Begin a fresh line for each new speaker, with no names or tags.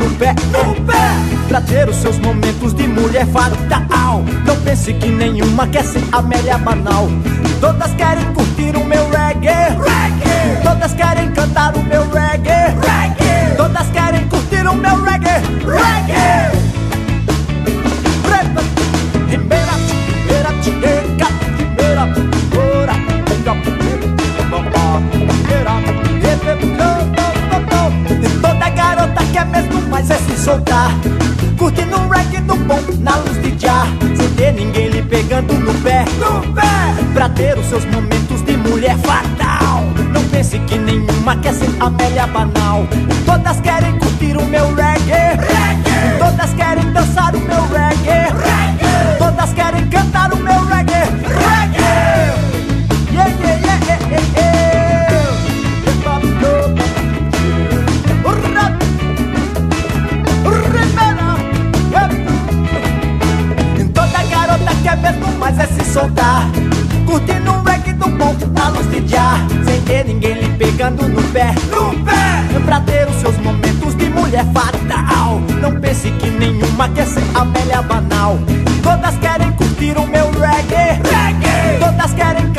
no pé, pra ter os seus momentos de mulher fatal. Não pense que nenhuma quer ser Amélia Banal. Todas querem curtir o meu reggae, todas querem cantar o meu reggae, todas querem curtir o meu reggae, toda garota quer mesmo mais é se soltar, curtindo um reggae do bom na luz de já, sem ter ninguém lhe pegando no pé, pra ter os seus momentos de mulher fatal. Não pense que nenhuma quer ser Amélia Banal. Todas querem curtir o meu reggae, todas querem dançar o meu reggae, todas querem cantar o meu reggae, yeah, yeah, yeah, yeah, yeah, yeah. Toda garota quer mesmo mais é se soltar, curtindo um reggae do bom na luz de já, sem ter ninguém lhe pegando no pé, pra ter os seus momentos de mulher fatal. Não pense que nenhuma quer ser Amélia Banal. Todas querem curtir o meu reggae, todas querem